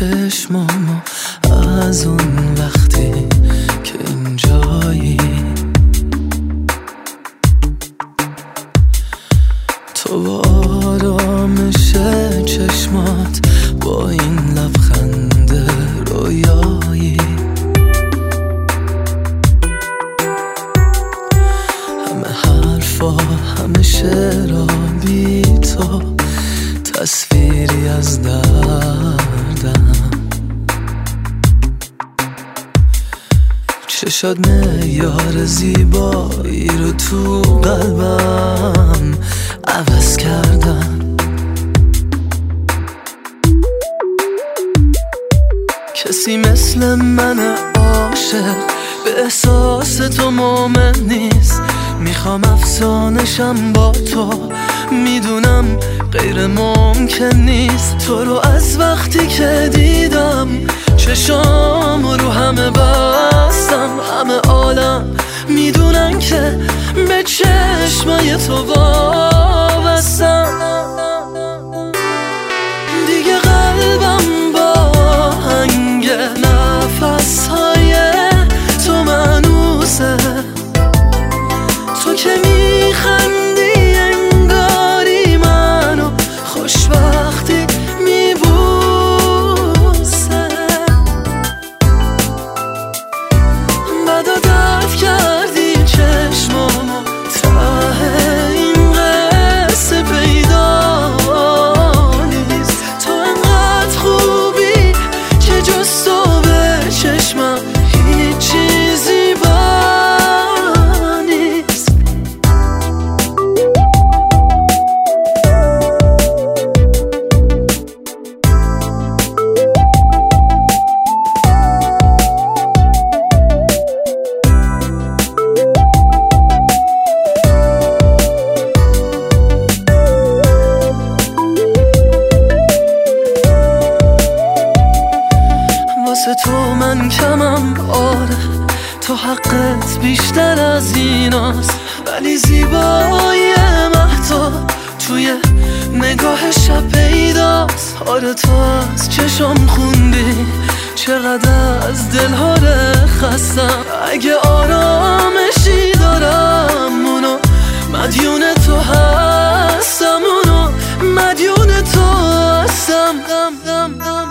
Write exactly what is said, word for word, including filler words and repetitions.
چشمامو از اون وقتی که اینجایی، تو با آرامش چشمات، با این لبخند رویایی، همه حرفا همه شعرها بی تو تصویری از دردم، چشات معیار زیبایی رو تو قلبم عوض کردم. کسی مثل من عاشق به احساس تو مومن نیست، میخوام افسانشم با تو، میدونم غیر ممکن نیست. تو رو از وقتی که دیدم چشام رو همه بستم، همه عالم میدونن که به چشمای تو وابستم. دیگه قلبم با هنگ نفسهای تو مانوسه، تو که میخندی انگاری منو خوشبختی میبوسه. بدا درد کردی چشمامو، ته این قصه پیدا نیست. تو انقدر خوبی که جز تو به چشمم هیچ چیزی با نیست. واسه تو من کمم، آره تو حقت بیشتر از ایناست، ولی زیبایی مهتاب توی نگاه شب پیداست. آره تو از چشم خوندی چقدر از دلها خستم، اگه آرامشی دارم اونو مدیون تو هستم، اونو مدیون تو هستم.